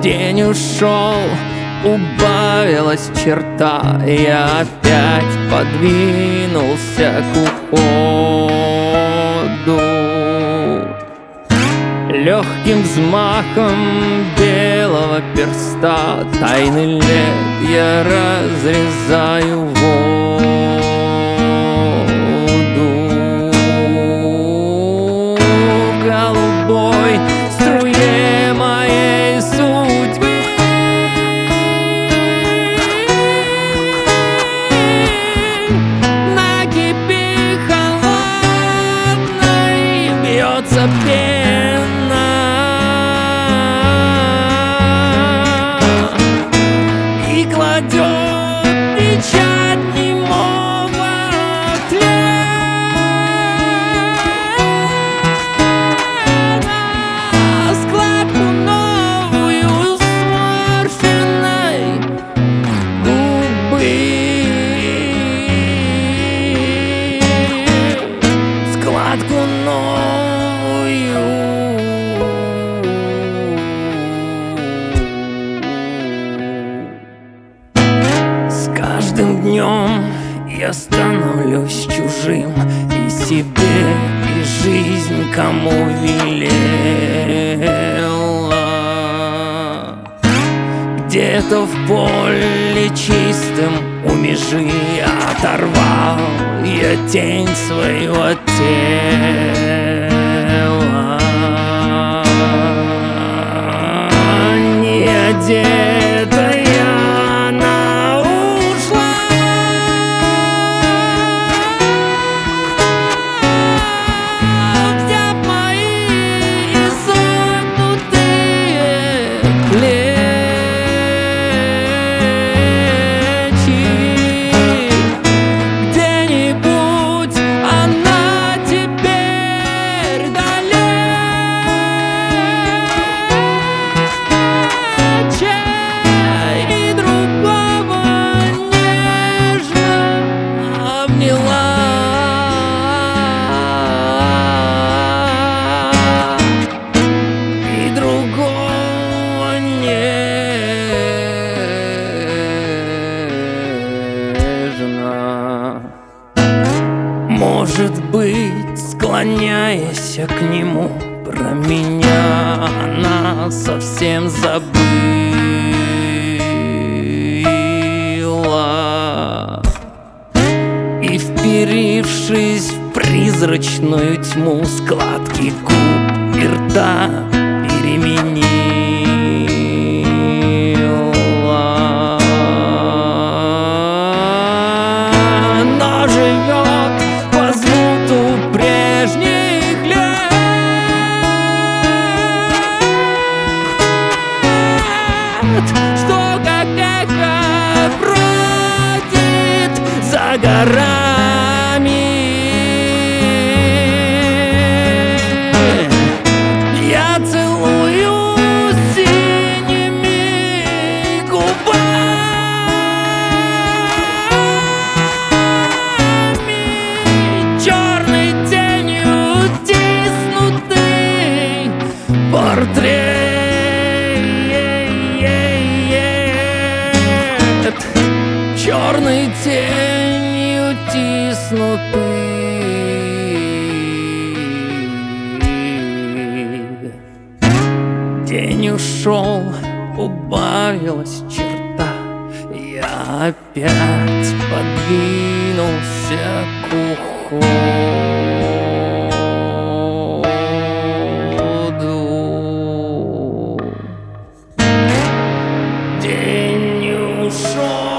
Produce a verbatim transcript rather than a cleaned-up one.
День ушел, убавилась черта, я опять подвинулся к уходу. Легким взмахом белого перста тайны лет я разрезаю воду. Голубой струе моей судьбы на кипи холодной бьется пена и кладет печать немого тлена, складку новую сморщенной губы, складку новую. С каждым днем я становлюсь чужим и себе, и жизнь кому велела. Где-то в поле чистым у межи оторвал я тень свою от тела. Не одетая она ушла, взяв мои изогнутые плечи. Где-нибудь она теперь далече, и другого нежно обняла. И другого нежно. Может быть, склоняясь к нему, про меня она совсем забыла. И, вперившись в призрачную тьму, складки губ и рта переменила. Она живет по звуку прежних лет, что как эхо бродит за горами. Я целую синими губами черной тенью тиснутый портрет, черной тенью тиснутый. День ушел, убавилась черта, я опять подвинулся к уходу. День ушел.